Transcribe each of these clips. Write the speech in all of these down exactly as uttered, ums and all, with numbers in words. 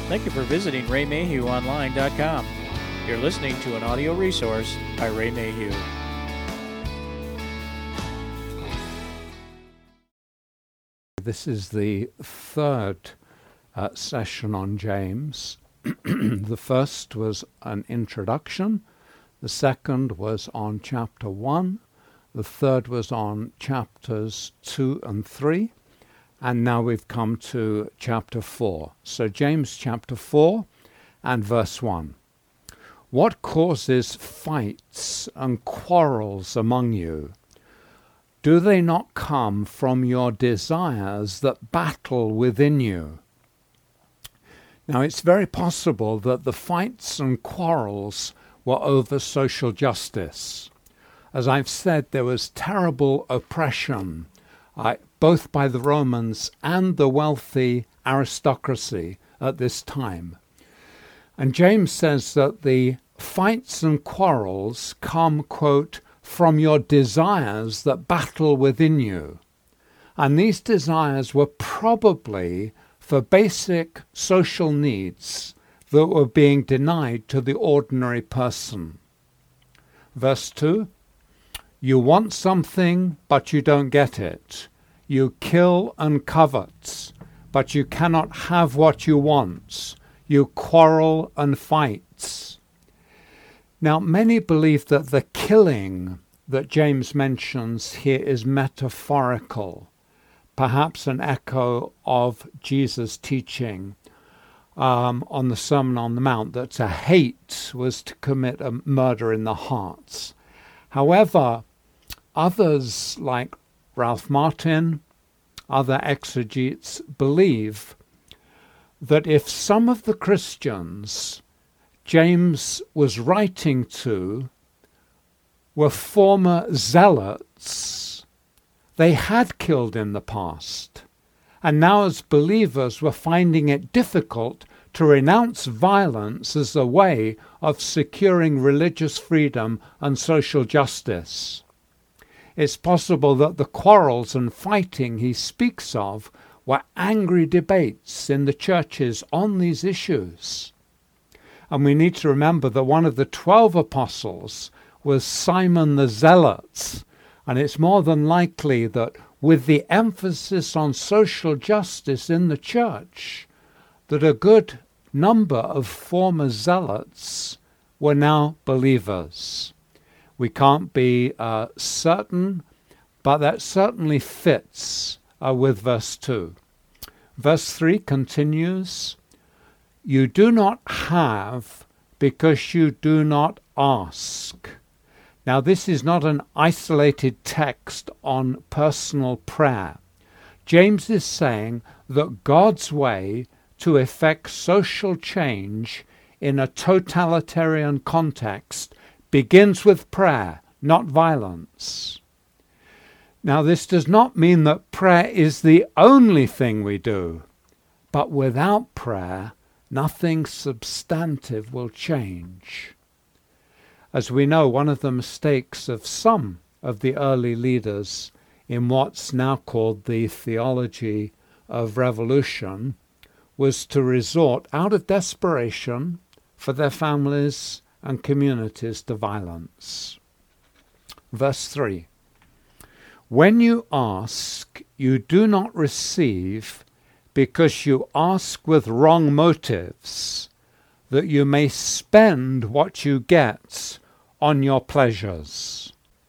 Thank you for visiting Ray Mayhew Online dot com. You're listening to an audio resource by Ray Mayhew. This is the third uh, session on James. The first was an introduction. The second was on chapter one. The third was on chapters two and three. And now we've come to chapter four. So James chapter four and verse one. What causes fights and quarrels among you? Do they not come from your desires that battle within you? Now, it's very possible that the fights and quarrels were over social justice. As I've said, there was terrible oppression, uh, both by the Romans and the wealthy aristocracy at this time. And James says that the fights and quarrels come, quote, from your desires that battle within you. And these desires were probably for basic social needs that were being denied to the ordinary person. Verse two, you want something, but you don't get it. You kill and covet, but you cannot have what you want. You quarrel and fight. Now, many believe that the killing that James mentions here is metaphorical, perhaps an echo of Jesus' teaching um, on the Sermon on the Mount, that to hate was to commit a murder in the heart. However, others like Ralph Martin, other exegetes, believe that if some of the Christians James was writing to were former zealots, they had killed in the past, and now as believers were finding it difficult to renounce violence as a way of securing religious freedom and social justice. It's possible that the quarrels and fighting he speaks of were angry debates in the churches on these issues. And we need to remember that one of the twelve apostles was Simon the Zealot. And it's more than likely that with the emphasis on social justice in the church, that a good number of former zealots were now believers. We can't be uh, certain, but that certainly fits uh, with verse two. Verse three continues, you do not have because you do not ask. Now, this is not an isolated text on personal prayer. James is saying that God's way to effect social change in a totalitarian context begins with prayer, not violence. Now, this does not mean that prayer is the only thing we do, but without prayer, nothing substantive will change. As we know, one of the mistakes of some of the early leaders in what's now called the theology of revolution was to resort out of desperation for their families and communities to violence. Verse three, when you ask, you do not receive because you ask with wrong motives, that you may spend what you get on your pleasures.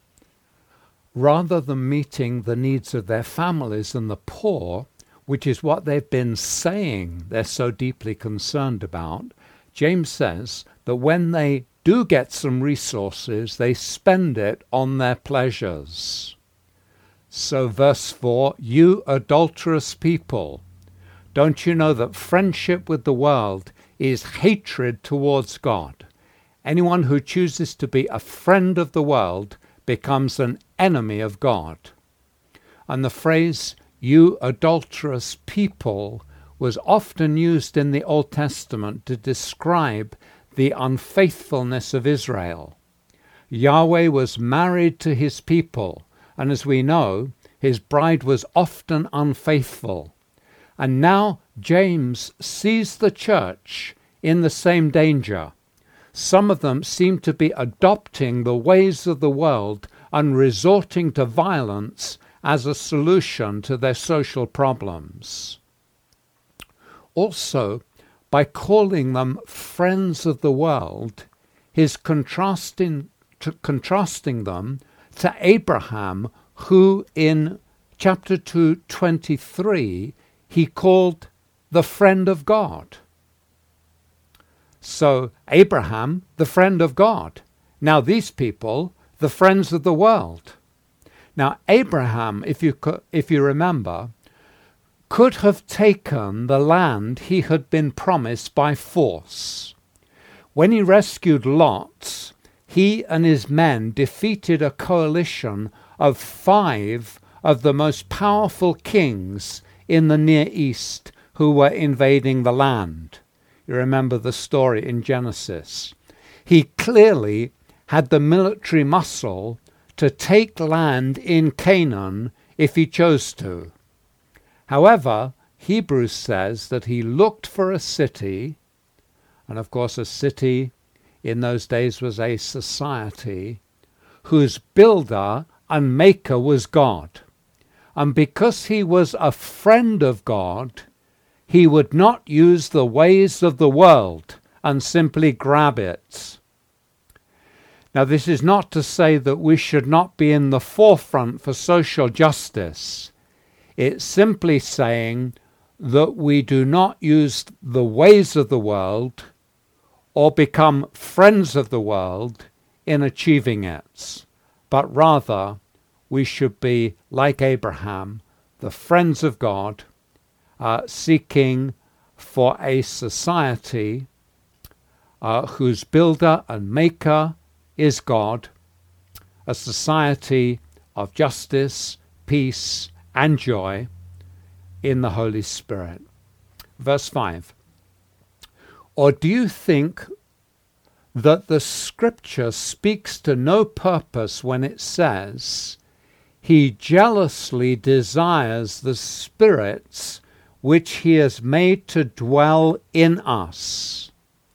Rather than meeting the needs of their families and the poor, which is what they've been saying they're so deeply concerned about, James says that when they do get some resources, they spend it on their pleasures. So verse four, you adulterous people, don't you know that friendship with the world is hatred towards God? Anyone who chooses to be a friend of the world becomes an enemy of God. And the phrase, you adulterous people, was often used in the Old Testament to describe the unfaithfulness of Israel. Yahweh was married to his people, and as we know, his bride was often unfaithful. And now James sees the church in the same danger. Some of them seem to be adopting the ways of the world and resorting to violence as a solution to their social problems. Also, by calling them friends of the world, he's contrasting, to, contrasting them to Abraham, who in chapter two twenty-three he called the friend of God. So Abraham, the friend of God. Now these people, the friends of the world. Now Abraham, if you co- if you remember, could have taken the land he had been promised by force. When he rescued Lot, he and his men defeated a coalition of five of the most powerful kings in the Near East who were invading the land. You remember the story in Genesis. He clearly had the military muscle to take land in Canaan if he chose to. However, Hebrews says that he looked for a city, and of course a city in those days was a society, whose builder and maker was God. And because he was a friend of God, he would not use the ways of the world and simply grab it. Now, this is not to say that we should not be in the forefront for social justice. It's simply saying that we do not use the ways of the world or become friends of the world in achieving it, but rather we should be, like Abraham, the friends of God, uh, seeking for a society uh, whose builder and maker is God, a society of justice, peace, and joy in the Holy Spirit. Verse five. Or do you think that the Scripture speaks to no purpose when it says, he jealously desires the spirits which he has made to dwell in us?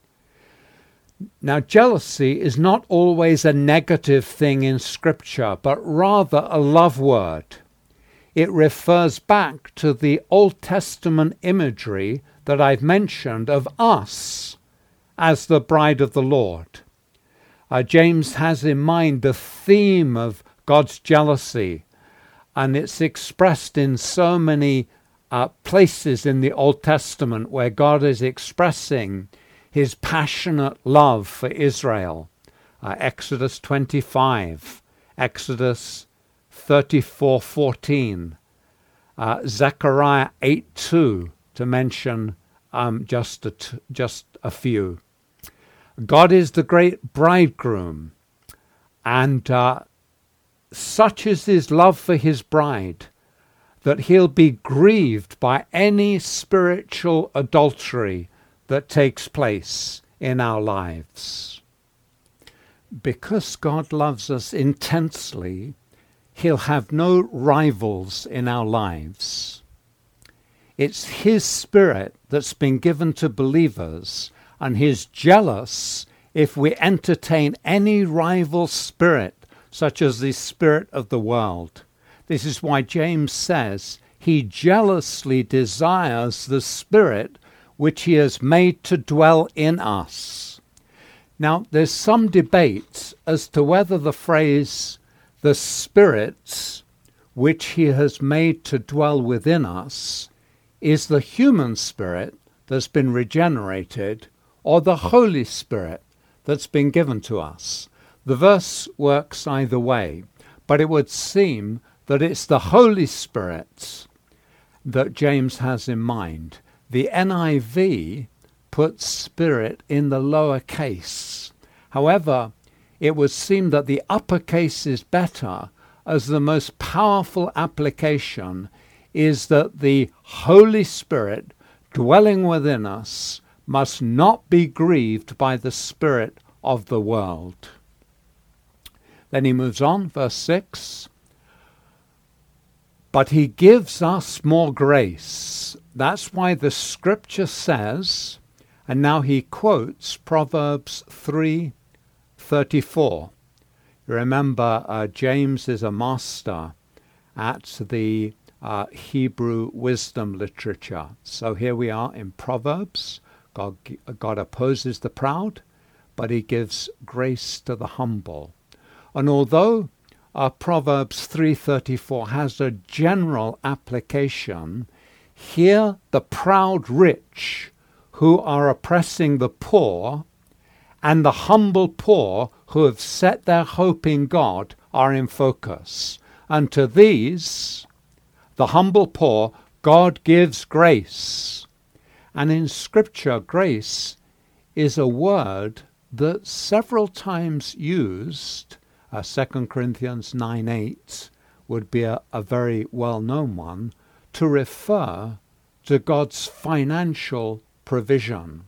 Now, jealousy is not always a negative thing in Scripture, but rather a love word. It refers back to the Old Testament imagery that I've mentioned of us as the bride of the Lord. Uh, James has in mind the theme of God's jealousy, and it's expressed in so many uh, places in the Old Testament where God is expressing his passionate love for Israel. Uh, Exodus twenty-five, Exodus thirty-four fourteen, uh, Zechariah eight two, to mention um, just, a t- just a few. God is the great bridegroom, and uh, such is his love for his bride that he'll be grieved by any spiritual adultery that takes place in our lives. Because God loves us intensely, he'll have no rivals in our lives. It's his Spirit that's been given to believers, and he's jealous if we entertain any rival spirit, such as the spirit of the world. This is why James says he jealously desires the Spirit which he has made to dwell in us. Now, there's some debate as to whether the phrase, the spirits which he has made to dwell within us, is the human spirit that's been regenerated or the Holy Spirit that's been given to us. The verse works either way, but it would seem that it's the Holy Spirit that James has in mind. The N I V puts spirit in the lower case. However, it would seem that the upper case is better, as the most powerful application is that the Holy Spirit dwelling within us must not be grieved by the spirit of the world. Then he moves on, verse six. but he gives us more grace. That's why the scripture says, and now he quotes Proverbs three thirty-four. Remember, uh, James is a master at the uh, Hebrew wisdom literature. So here we are in Proverbs. God, God opposes the proud, but he gives grace to the humble. And although uh, Proverbs three thirty-four has a general application, here the proud rich who are oppressing the poor and the humble poor who have set their hope in God are in focus. And to these, the humble poor, God gives grace. And in Scripture, grace is a word that's several times used. Uh, Second Corinthians nine eight would be a, a very well-known one to refer to God's financial provision.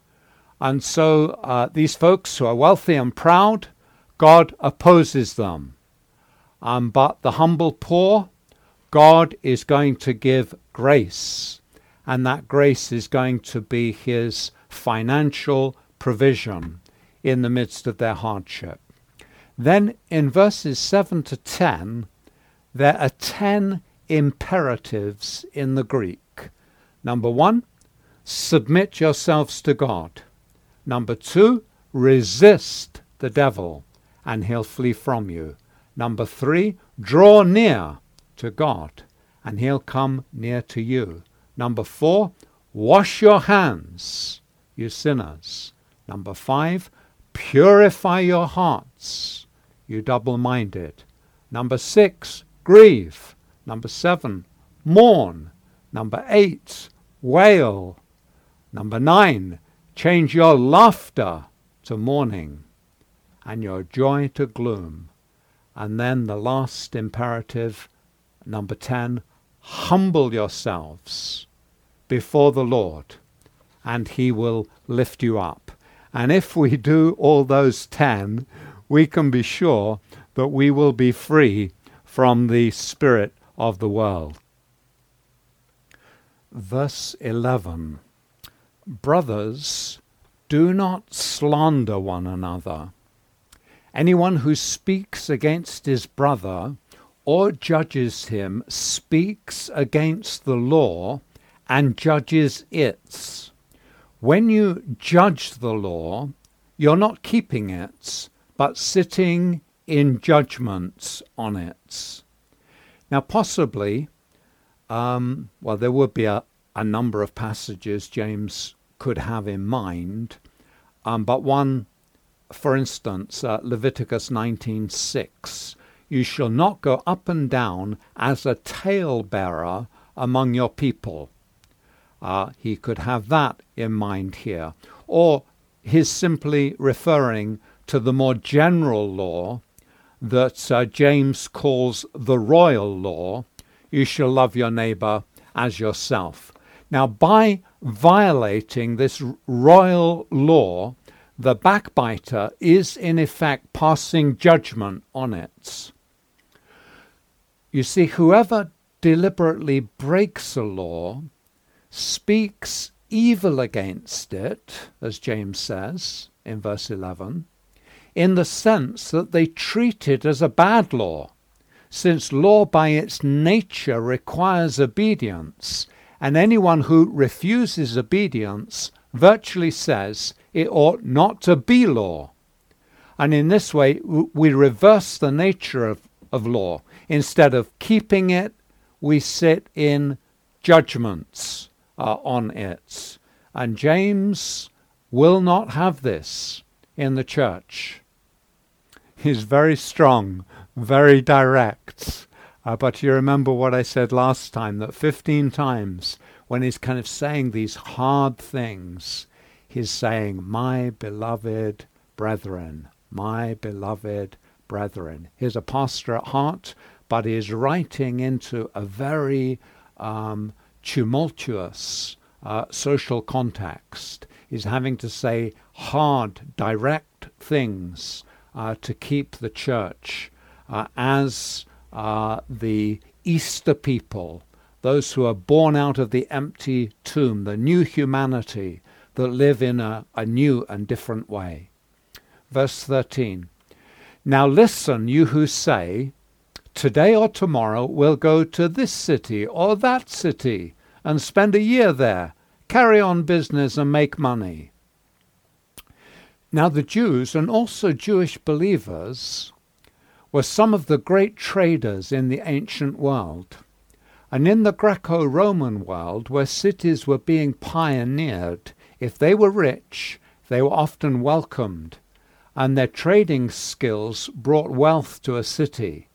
And so uh, these folks who are wealthy and proud, God opposes them. Um, but the humble poor, God is going to give grace. And that grace is going to be his financial provision in the midst of their hardship. Then in verses seven to ten, there are ten imperatives in the Greek. Number one, submit yourselves to God. Number two, resist the devil, and he'll flee from you. Number three, draw near to God, and he'll come near to you. Number four, wash your hands, you sinners. Number five, purify your hearts, you double-minded. Number six, grieve. Number seven, mourn. Number eight, wail. Number nine, change your laughter to mourning and your joy to gloom. And then the last imperative, number ten, humble yourselves before the Lord, and he will lift you up. And if we do all those ten, we can be sure that we will be free from the spirit of the world. Verse eleven, brothers, do not slander one another. Anyone who speaks against his brother or judges him speaks against the law and judges it. When you judge the law, you're not keeping it, but sitting in judgment on it. Now possibly, um, well, there would be a, a number of passages James could have in mind, um, but one, for instance, uh, Leviticus nineteen six, you shall not go up and down as a talebearer among your people. Uh, he could have that in mind here. Or he's simply referring to the more general law that uh, James calls the royal law, you shall love your neighbor as yourself. Now, by violating this royal law, the backbiter is in effect passing judgment on it. You see, whoever deliberately breaks a law speaks evil against it, as James says in verse eleven, in the sense that they treat it as a bad law, since law by its nature requires obedience, and anyone who refuses obedience virtually says it ought not to be law. And in this way, we reverse the nature of, of law. Instead of keeping it, we sit in judgments uh, on it. And James will not have this in the church. He's very strong, very direct. Uh, but you remember what I said last time, that fifteen times when he's kind of saying these hard things, he's saying, my beloved brethren, my beloved brethren. He's a pastor at heart, but he is writing into a very um, tumultuous uh, social context. He's having to say hard, direct things uh, to keep the church uh, as uh, the Easter people, those who are born out of the empty tomb, the new humanity that live in a, a new and different way. Verse thirteen. Now listen, you who say, today or tomorrow we'll go to this city or that city and spend a year there, carry on business and make money. Now the Jews, and also Jewish believers, were some of the great traders in the ancient world. And in the Greco-Roman world, where cities were being pioneered, if they were rich, they were often welcomed, and their trading skills brought wealth to a city.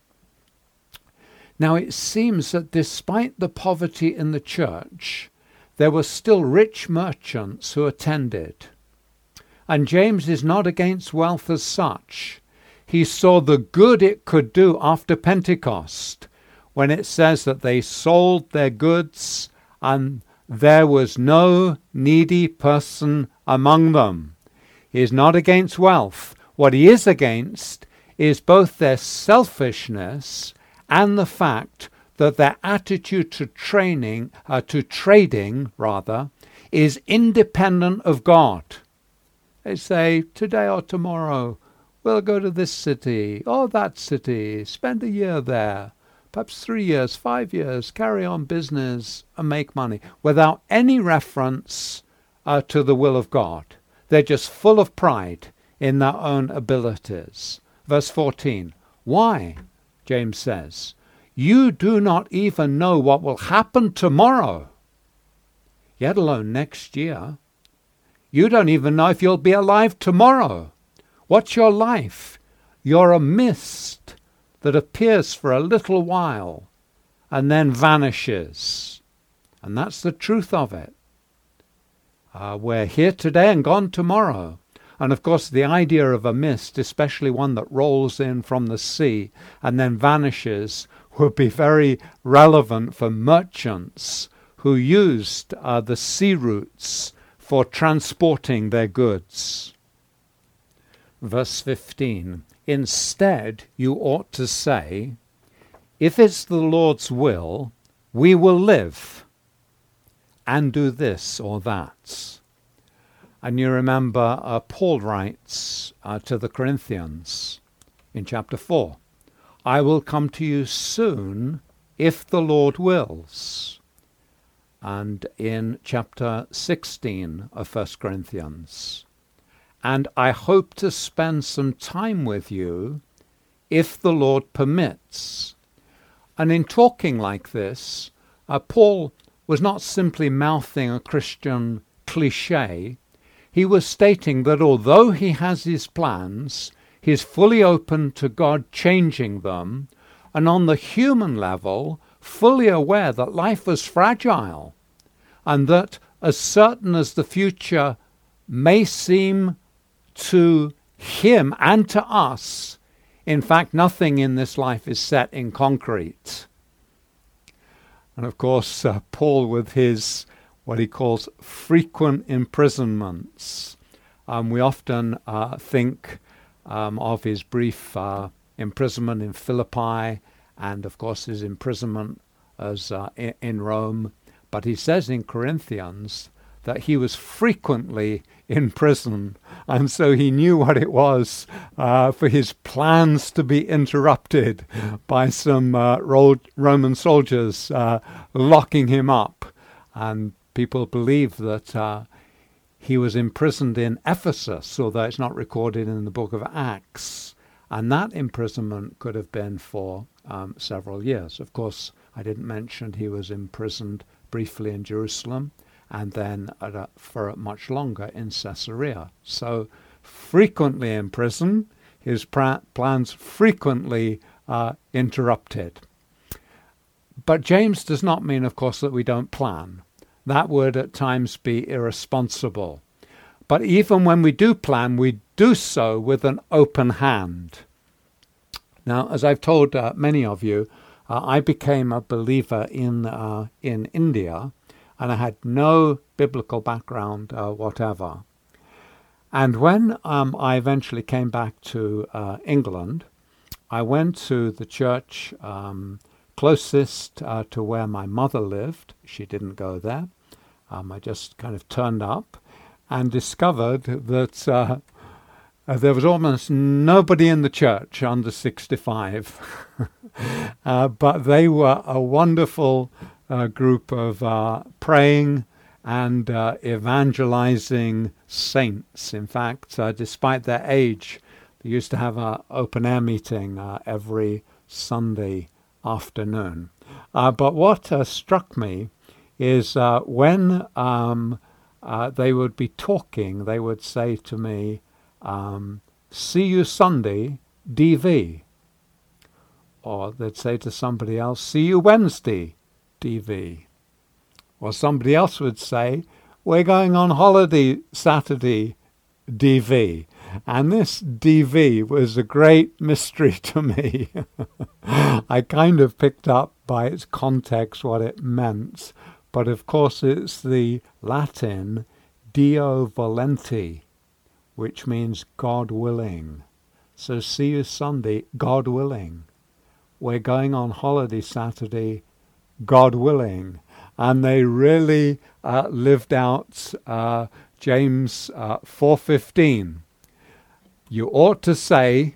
Now it seems that despite the poverty in the church, there were still rich merchants who attended. And James is not against wealth as such. He saw the good it could do after Pentecost, when it says that they sold their goods and there was no needy person among them. He is not against wealth. What he is against is both their selfishness and the fact that their attitude to training, uh, to trading rather, is independent of God. They say, today or tomorrow, we'll go to this city or that city, spend a year there, perhaps three years, five years, carry on business and make money, without any reference uh, to the will of God. They're just full of pride in their own abilities. Verse fourteen, why, James says, you do not even know what will happen tomorrow, yet alone next year. You don't even know if you'll be alive tomorrow. What's your life? You're a mist that appears for a little while and then vanishes. And that's the truth of it. Uh, we're here today and gone tomorrow. And of course the idea of a mist, especially one that rolls in from the sea and then vanishes, would be very relevant for merchants who used uh, the sea routes for transporting their goods. Verse fifteen, instead you ought to say, if it's the Lord's will, we will live and do this or that. And you remember uh, Paul writes uh, to the Corinthians in chapter four, I will come to you soon if the Lord wills. And in chapter sixteen of First Corinthians, and I hope to spend some time with you if the Lord permits. And in talking like this, uh, Paul was not simply mouthing a Christian cliche. He was stating that although he has his plans, he's fully open to God changing them, and on the human level, fully aware that life was fragile, and that as certain as the future may seem to him and to us, in fact, nothing in this life is set in concrete. And of course, uh, Paul, with his what he calls frequent imprisonments, um, we often uh, think um, of his brief uh, imprisonment in Philippi, and of course his imprisonment as uh, in, in Rome. But he says in Corinthians that he was frequently in prison, and so he knew what it was uh, for his plans to be interrupted by some uh, ro- Roman soldiers uh, locking him up. And people believe that uh, he was imprisoned in Ephesus, although it's not recorded in the book of Acts. And that imprisonment could have been for um, several years. Of course, I didn't mention he was imprisoned briefly in Jerusalem, and then at a, for much longer in Caesarea. So frequently in prison, his pra- plans frequently uh, interrupted. But James does not mean, of course, that we don't plan. That would at times be irresponsible. But even when we do plan, we do so with an open hand. Now, as I've told uh, many of you, uh, I became a believer in uh, in India, and I had no biblical background uh, whatever. And when um, I eventually came back to uh, England, I went to the church um, closest uh, to where my mother lived. She didn't go there. Um, I just kind of turned up and discovered that uh, uh, there was almost nobody in the church under sixty-five. uh, but they were a wonderful uh, group of uh, praying and uh, evangelizing saints. In fact, uh, despite their age, they used to have an open-air meeting uh, every Sunday afternoon. Uh, but what uh, struck me is uh, when um, uh, they would be talking, they would say to me, um, see you Sunday, D V. Or they'd say to somebody else, see you Wednesday, D V. Or somebody else would say, we're going on holiday Saturday, D V. And this D V was a great mystery to me. I kind of picked up by its context what it meant. But of course it's the Latin Deo volenti, which means God willing. So see you Sunday, God willing. We're going on holiday Saturday, God willing. And they really uh, lived out uh, James uh, four fifteen. You ought to say,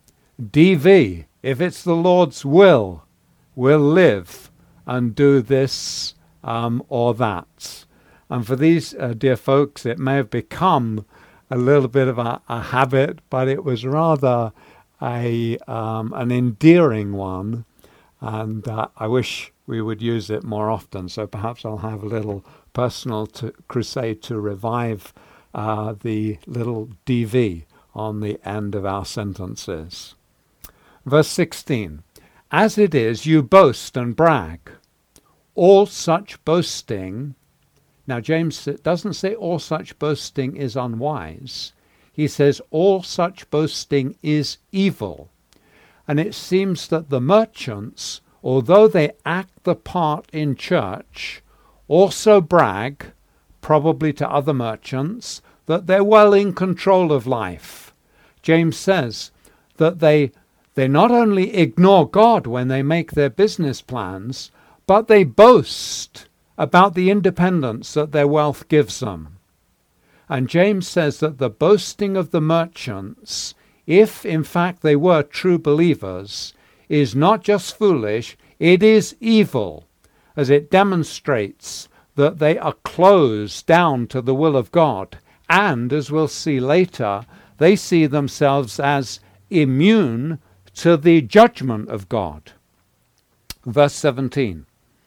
D V, if it's the Lord's will, we'll live and do this um, or that. And for these uh, dear folks, it may have become a little bit of a, a habit, but it was rather a um, an endearing one. And uh, I wish we would use it more often. So perhaps I'll have a little personal to crusade to revive uh, the little D V on the end of our sentences. Verse sixteen, as it is, you boast and brag. All such boasting, now James doesn't say all such boasting is unwise. He says all such boasting is evil. And it seems that the merchants, although they act the part in church, also brag, probably to other merchants, that they're well in control of life. James says that they they not only ignore God when they make their business plans, but they boast about the independence that their wealth gives them. And James says that the boasting of the merchants, if in fact they were true believers, is not just foolish, it is evil, as it demonstrates that they are closed down to the will of God. And, as we'll see later, they see themselves as immune to the judgment of God. Verse seventeen.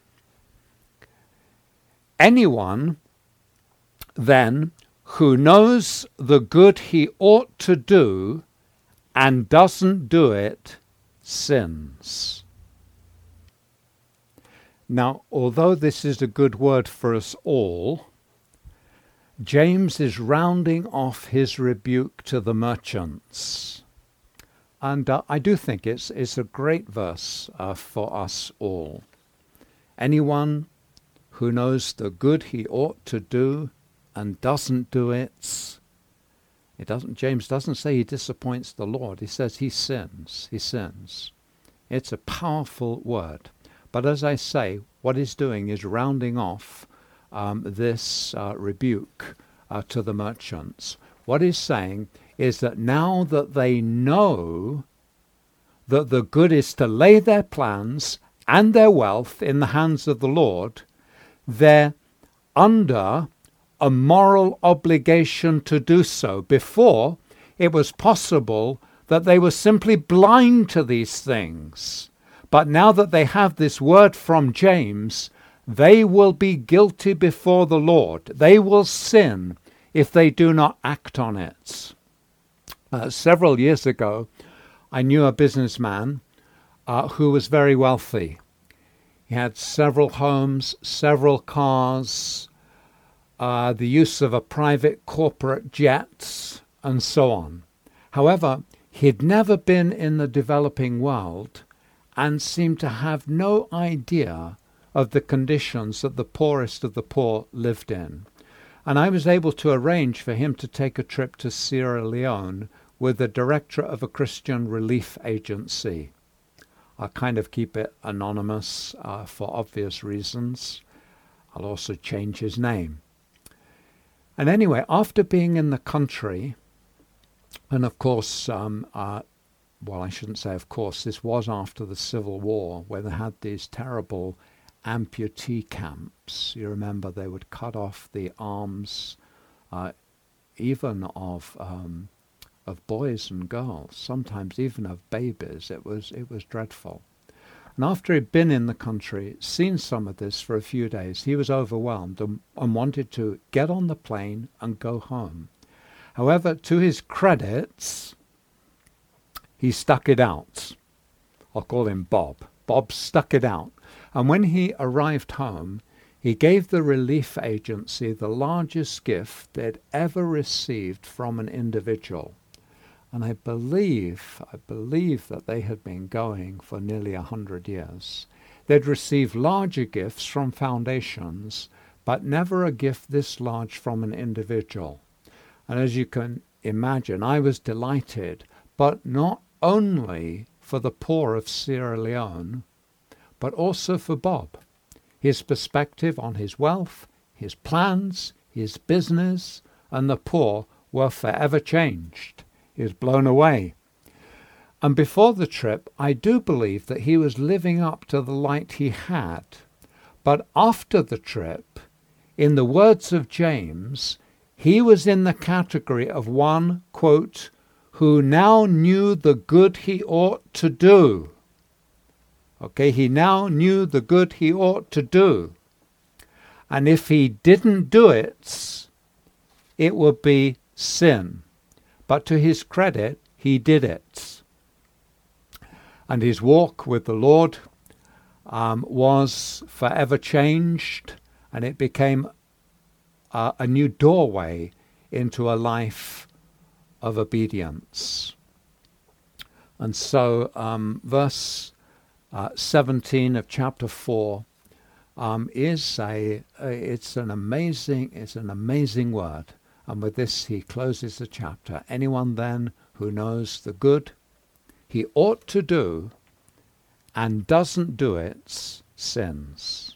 Anyone, then, who knows the good he ought to do and doesn't do it, sins. Now, although this is a good word for us all, James is rounding off his rebuke to the merchants. And uh, I do think it's, it's a great verse uh, for us all. Anyone who knows the good he ought to do and doesn't do it, it doesn't. James doesn't say he disappoints the Lord. He says he sins. He sins. It's a powerful word. But as I say, what he's doing is rounding off um, this uh, rebuke uh, to the merchants. What he's saying is that now that they know that the good is to lay their plans and their wealth in the hands of the Lord, they're under a moral obligation to do so. Before, it was possible that they were simply blind to these things. But now that they have this word from James, they will be guilty before the Lord. They will sin if they do not act on it. Uh, several years ago, I knew a businessman uh, who was very wealthy. He had several homes, several cars, uh, the use of a private corporate jet, and so on. However, he'd never been in the developing world and seemed to have no idea of the conditions that the poorest of the poor lived in. And I was able to arrange for him to take a trip to Sierra Leone with the director of a Christian relief agency. I'll kind of keep it anonymous uh, for obvious reasons. I'll also change his name. And anyway, after being in the country, and of course, um, uh, well, I shouldn't say of course, this was after the Civil War, where they had these terrible amputee camps. You remember they would cut off the arms, uh, even of um, of boys and girls, sometimes even of babies. It was it was dreadful. And after he'd been in the country, seen some of this for a few days, he was overwhelmed and, and wanted to get on the plane and go home. However, to his credits, he stuck it out. I'll call him Bob. Bob stuck it out. And when he arrived home, he gave the relief agency the largest gift they'd ever received from an individual. And I believe, I believe that they had been going for nearly a hundred years. They'd received larger gifts from foundations, but never a gift this large from an individual. And as you can imagine, I was delighted, but not only for the poor of Sierra Leone, but also for Bob. His perspective on his wealth, his plans, his business, and the poor were forever changed. He was blown away. And before the trip, I do believe that he was living up to the light he had. But after the trip, in the words of James, he was in the category of one, quote, who now knew the good he ought to do. Okay, he now knew the good he ought to do. And if he didn't do it, it would be sin. But to his credit, he did it. And his walk with the Lord um, was forever changed, and it became uh, a new doorway into a life of obedience. And so um, verse uh, seventeen of chapter four um, is a, uh, it's an amazing, it's an amazing word. And with this, he closes the chapter. Anyone then who knows the good he ought to do and doesn't do it sins.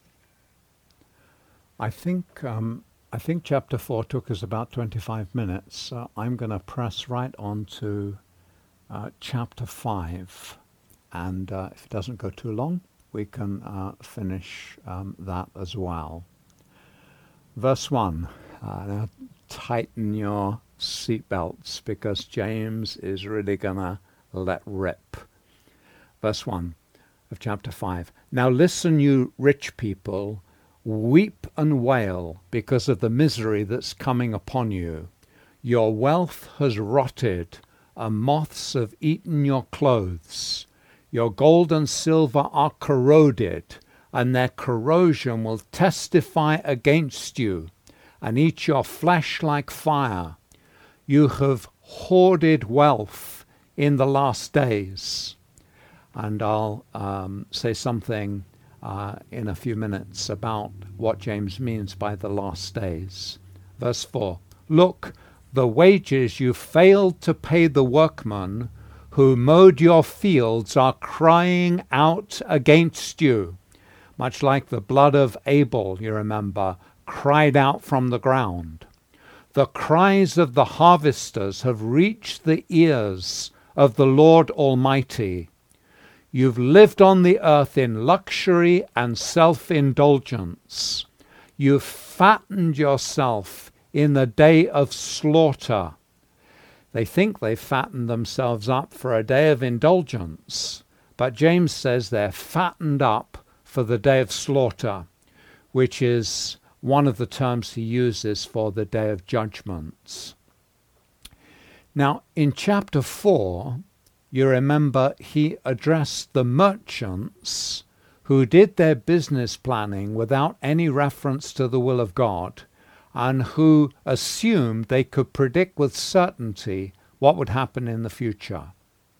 I think um, I think chapter four took us about twenty-five minutes. So I'm going to press right on to uh, chapter five. And uh, if it doesn't go too long, we can uh, finish um, that as well. Verse one. Uh, now tighten your seatbelts because James is really going to let rip. Verse one of chapter five. Now listen, you rich people, weep and wail because of the misery that's coming upon you. Your wealth has rotted, and moths have eaten your clothes. Your gold and silver are corroded, and their corrosion will testify against you and eat your flesh like fire. You have hoarded wealth in the last days. And I'll um, say something uh, in a few minutes about what James means by the last days. Verse four. Look, the wages you failed to pay the workmen who mowed your fields are crying out against you. Much like the blood of Abel, you remember, cried out from the ground. The cries of the harvesters have reached the ears of the Lord Almighty. You've lived on the earth in luxury and self-indulgence. You've fattened yourself in the day of slaughter. They think they've fattened themselves up for a day of indulgence, but James says they're fattened up for the day of slaughter, which is one of the terms he uses for the day of judgments. Now, in chapter four, you remember he addressed the merchants who did their business planning without any reference to the will of God, and who assumed they could predict with certainty what would happen in the future.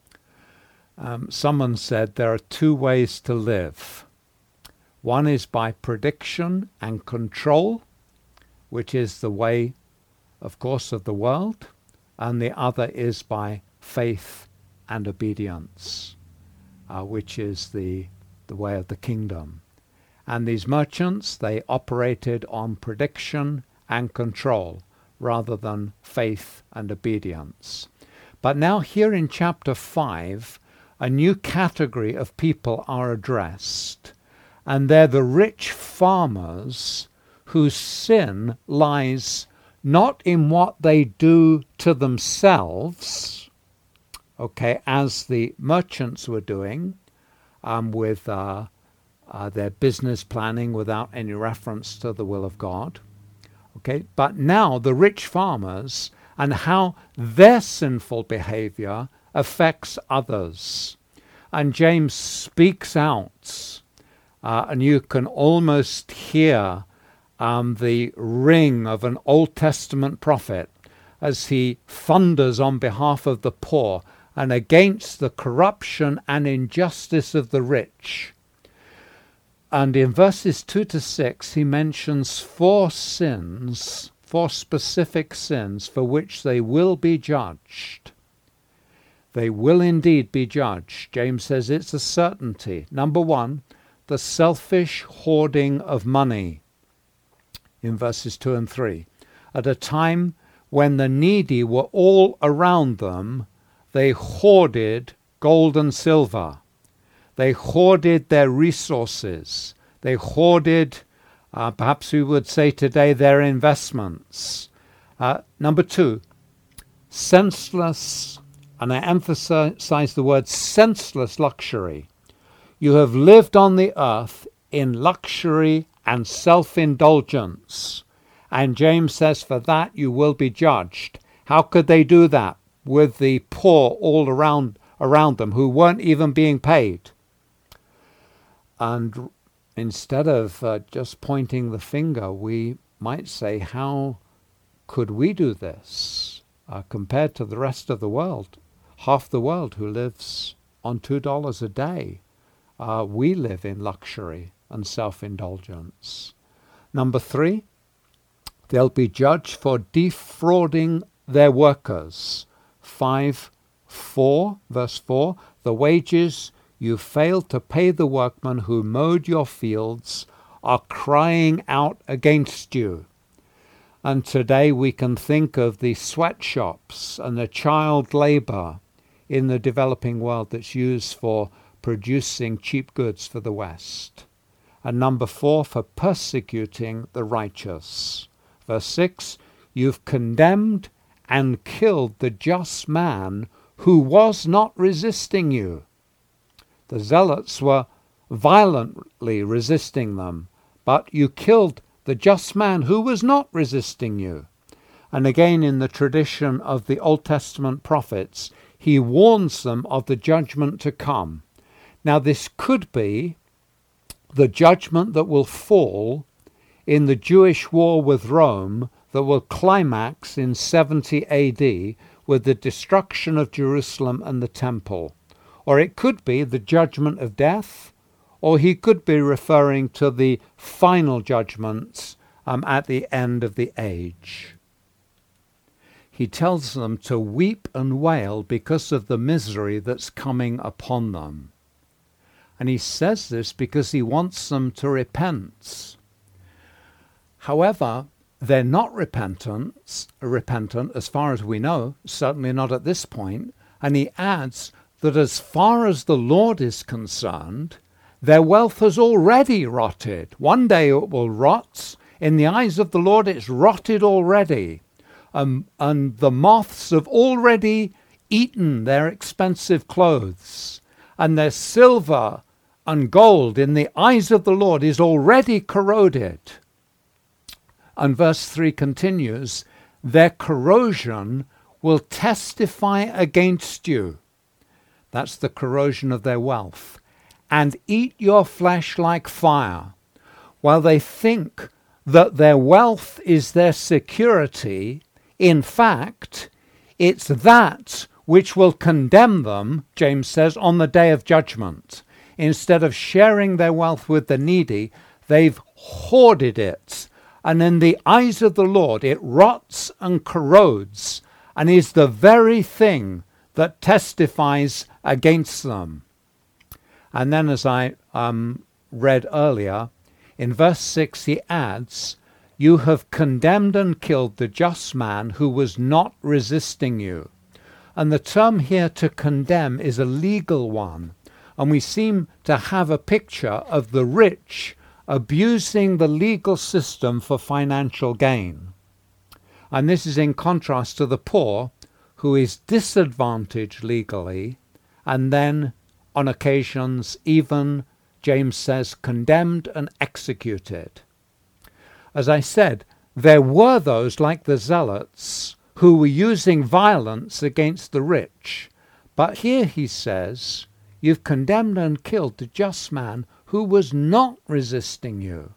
Um, someone said there are two ways to live. One is by prediction and control, which is the way, of course, of the world, and the other is by faith and obedience. uh, which is the, the way of the kingdom. And these merchants, they operated on prediction and control rather than faith and obedience. But now here in chapter five, a new category of people are addressed, and they're the rich farmers whose sin lies not in what they do to themselves, okay, as the merchants were doing um, with uh, uh, their business planning without any reference to the will of God, okay, but now the rich farmers and how their sinful behavior affects others. And James speaks out, uh, and you can almost hear um, the ring of an Old Testament prophet as he thunders on behalf of the poor and against the corruption and injustice of the rich. And in verses two to six, he mentions four sins, four specific sins for which they will be judged. They will indeed be judged. James says it's a certainty. Number one, the selfish hoarding of money in verses two and three. At a time when the needy were all around them, they hoarded gold and silver. They hoarded their resources. They hoarded, uh, perhaps we would say today, their investments. Uh, number two, senseless, and I emphasize the word senseless luxury. You have lived on the earth in luxury and self-indulgence. And James says for that you will be judged. How could they do that with the poor all around around them who weren't even being paid? And instead of uh, just pointing the finger, we might say, how could we do this uh, compared to the rest of the world? Half the world who lives on two dollars a day. Uh, we live in luxury and self-indulgence. Number three, they'll be judged for defrauding their workers. five four, verse four, the wages you failed to pay the workmen who mowed your fields are crying out against you. And today we can think of the sweatshops and the child labor in the developing world that's used for producing cheap goods for the West. And number four, for persecuting the righteous. Verse six, you've condemned and killed the just man who was not resisting you. The zealots were violently resisting them, but you killed the just man who was not resisting you. And again, in the tradition of the Old Testament prophets, he warns them of the judgment to come. Now, this could be the judgment that will fall in the Jewish war with Rome that will climax in seventy A D with the destruction of Jerusalem and the temple. Or it could be the judgment of death, or he could be referring to the final judgments um, at the end of the age. He tells them to weep and wail because of the misery that's coming upon them. And he says this because he wants them to repent. However, they're not repentant, repentant as far as we know, certainly not at this point. And he adds that as far as the Lord is concerned, their wealth has already rotted. One day it will rot. In the eyes of the Lord, it's rotted already. Um, and the moths have already eaten their expensive clothes. And their silver and gold in the eyes of the Lord is already corroded. And verse three continues, their corrosion will testify against you. That's the corrosion of their wealth. And eat your flesh like fire. While they think that their wealth is their security, in fact, it's that which will condemn them, James says, on the day of judgment. Instead of sharing their wealth with the needy, they've hoarded it. And in the eyes of the Lord, it rots and corrodes and is the very thing that testifies against them. And then, as I um, read earlier, in verse six he adds, "You have condemned and killed the just man who was not resisting you." And the term here to condemn is a legal one. And we seem to have a picture of the rich abusing the legal system for financial gain. And this is in contrast to the poor, who is disadvantaged legally, and then, on occasions, even, James says, condemned and executed. As I said, there were those like the Zealots who were using violence against the rich. But here he says, "You've condemned and killed the just man who was not resisting you."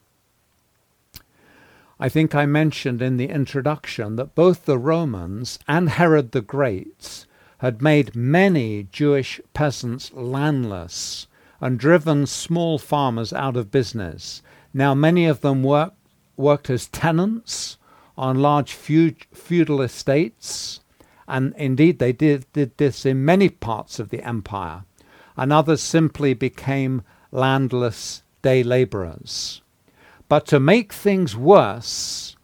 I think I mentioned in the introduction that both the Romans and Herod the Great had made many Jewish peasants landless and driven small farmers out of business. Now many of them worked, worked as tenants on large feudal estates, and indeed they did, did this in many parts of the empire, and others simply became landless day laborers. But to make things worse,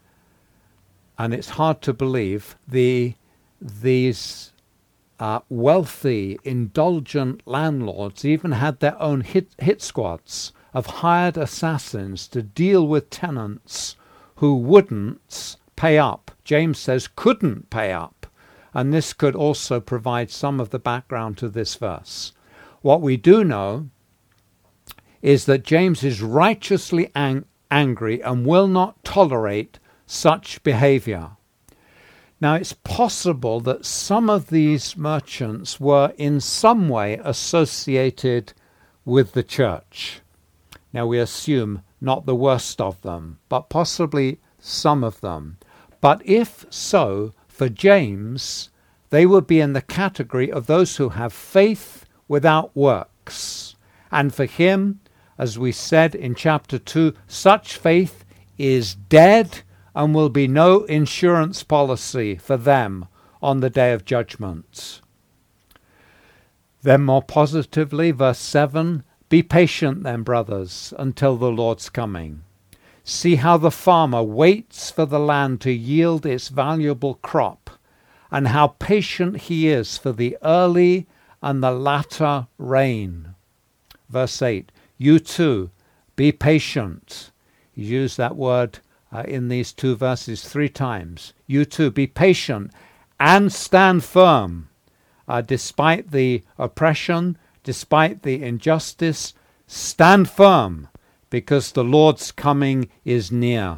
and it's hard to believe, the these uh, wealthy, indulgent landlords even had their own hit, hit squads of hired assassins to deal with tenants who wouldn't pay up. James says couldn't pay up. And this could also provide some of the background to this verse. What we do know is that James is righteously ang- angry and will not tolerate such behavior. Now, it's possible that some of these merchants were in some way associated with the church. Now, we assume not the worst of them, but possibly some of them. But if so, for James, they would be in the category of those who have faith without works. And for him, as we said in chapter two, such faith is dead and will be no insurance policy for them on the day of judgment. Then more positively, verse seven, "Be patient then, brothers, until the Lord's coming. See how the farmer waits for the land to yield its valuable crop, and how patient he is for the early and the latter rain." Verse eight, "You too, be patient." He used that word uh, in these two verses three times. "You too, be patient and stand firm." Uh, despite the oppression, despite the injustice, stand firm, because the Lord's coming is near.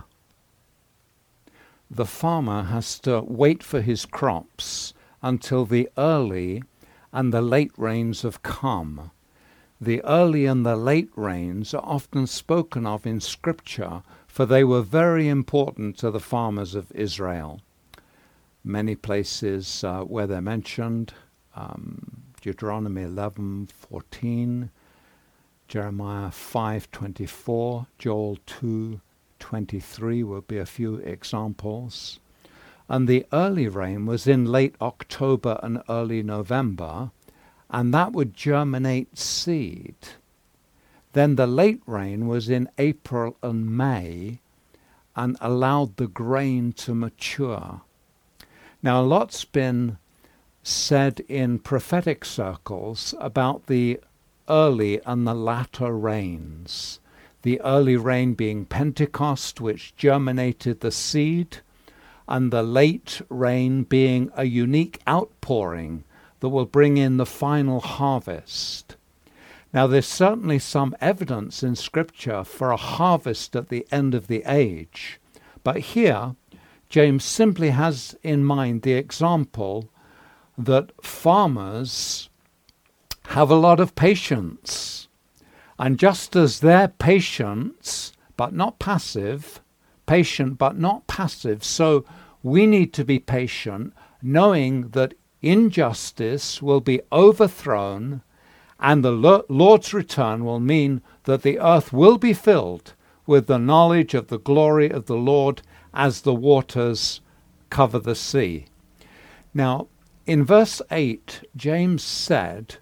The farmer has to wait for his crops until the early and the late rains have come. The early and the late rains are often spoken of in Scripture, for they were very important to the farmers of Israel. Many places uh, where they're mentioned, um, Deuteronomy eleven fourteen, Jeremiah five twenty-four, Joel two twenty-three will be a few examples. And the early rain was in late October and early November, and that would germinate seed. Then the late rain was in April and May and allowed the grain to mature. Now, a lot's been said in prophetic circles about the early and the latter rains. The early rain being Pentecost, which germinated the seed, and the late rain being a unique outpouring that will bring in the final harvest. Now, there's certainly some evidence in Scripture for a harvest at the end of the age, but here James simply has in mind the example that farmers have a lot of patience, and just as they're patient but not passive, patient but not passive, so we need to be patient, knowing that injustice will be overthrown, and the Lord's return will mean that the earth will be filled with the knowledge of the glory of the Lord as the waters cover the sea. Now, in verse eight, James said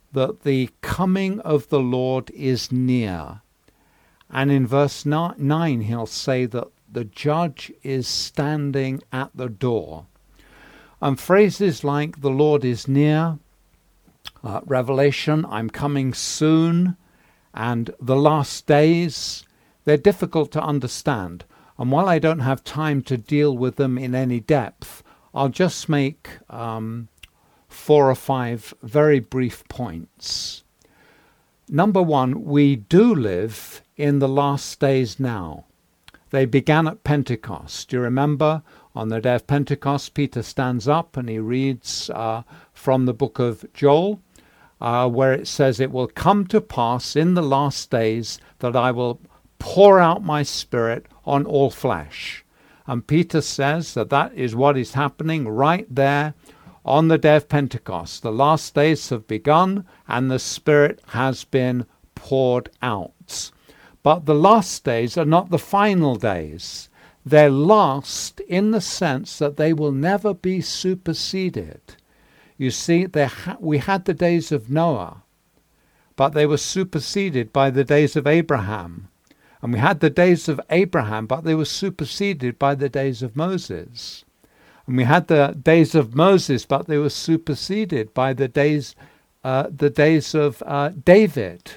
that the coming of the Lord is near. And in verse nine, he'll say that the judge is standing at the door. And phrases like the Lord is near, uh, Revelation, I'm coming soon, and the last days, they're difficult to understand. And while I don't have time to deal with them in any depth, I'll just make um, four or five very brief points. Number one, we do live in the last days now. They began at Pentecost. Do you remember? On the day of Pentecost, Peter stands up and he reads uh, from the book of Joel, uh, where it says, "It will come to pass in the last days that I will pour out my Spirit on all flesh." And Peter says that that is what is happening right there on the day of Pentecost. The last days have begun and the Spirit has been poured out. But the last days are not the final days. They're last in the sense that they will never be superseded. You see, they ha- we had the days of Noah, but they were superseded by the days of Abraham. And we had the days of Abraham, but they were superseded by the days of Moses. And we had the days of Moses, but they were superseded by the days, uh, the days of uh, David.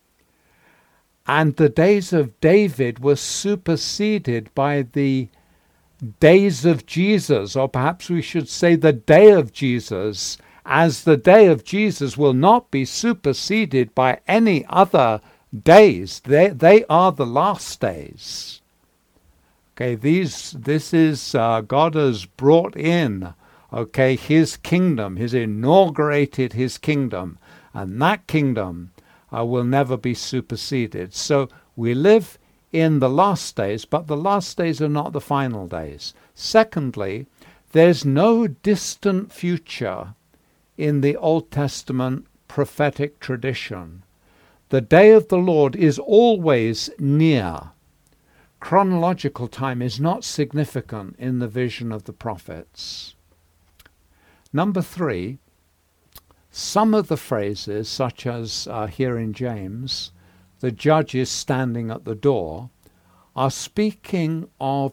And the days of David were superseded by the days of Jesus, or perhaps we should say the day of Jesus, as the day of Jesus will not be superseded by any other days. They they are the last days. Okay, these this is uh, God has brought in, okay, his kingdom. He's inaugurated his kingdom, and that kingdom uh, will never be superseded. So we live in the last days, but the last days are not the final days. Secondly, there's no distant future in the Old Testament prophetic tradition. The day of the Lord is always near. Chronological time is not significant in the vision of the prophets. Number three, some of the phrases, such as uh, here in James, the judge is standing at the door, are speaking of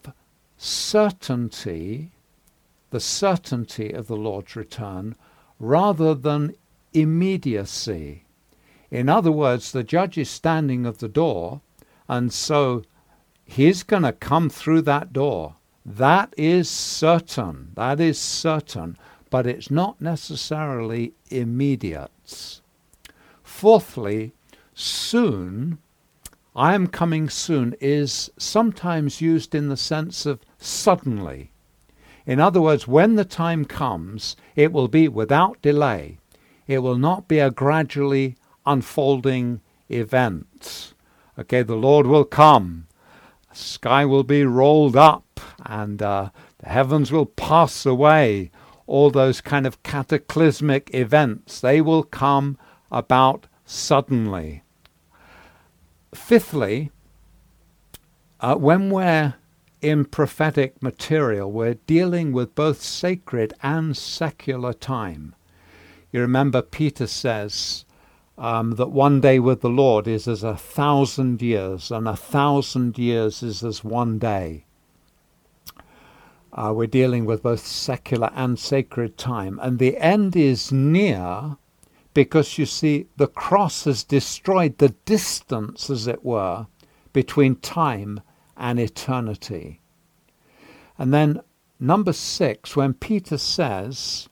certainty, the certainty of the Lord's return, rather than immediacy. In other words, the judge is standing at the door, and so he's going to come through that door. That is certain. That is certain. But it's not necessarily immediate. Fourthly, soon, I am coming soon, is sometimes used in the sense of suddenly. In other words, when the time comes, it will be without delay. It will not be a gradually unfolding event. Okay, the Lord will come. The sky will be rolled up and uh, the heavens will pass away. All those kind of cataclysmic events, they will come about suddenly. Fifthly, uh, when we're in prophetic material, we're dealing with both sacred and secular time. You remember Peter says um, that one day with the Lord is as a thousand years, and a thousand years is as one day. Uh, we're dealing with both secular and sacred time. And the end is near because, you see, the cross has destroyed the distance, as it were, between time and eternity. And then number six, when Peter says,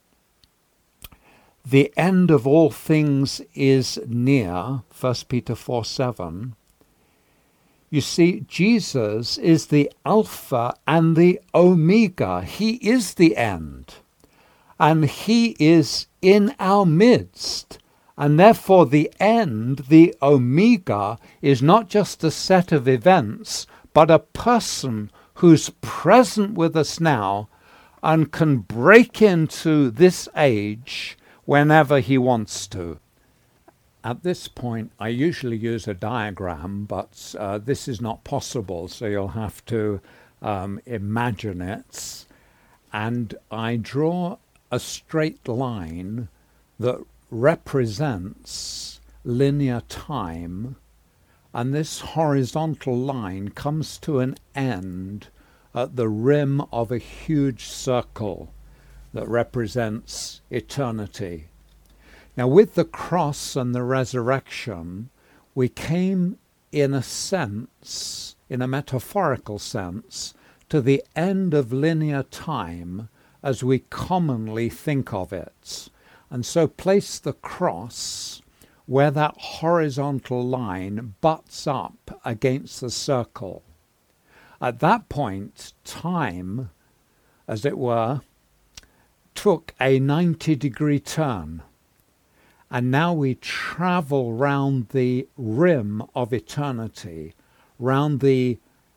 the end of all things is near, First Peter four seven, you see, Jesus is the Alpha and the Omega. He is the end. And he is in our midst. And therefore the end, the Omega, is not just a set of events, but a person who's present with us now and can break into this age whenever he wants to. At this point, I usually use a diagram, but uh, this is not possible, so you'll have to um, imagine it. And I draw a straight line that represents linear time, and this horizontal line comes to an end at the rim of a huge circle that represents eternity. Now, with the cross and the resurrection, we came, in a sense, in a metaphorical sense, to the end of linear time as we commonly think of it. And so place the cross where that horizontal line butts up against the circle. At that point, time, as it were, took a ninety degree turn. And now we travel round the rim of eternity, round the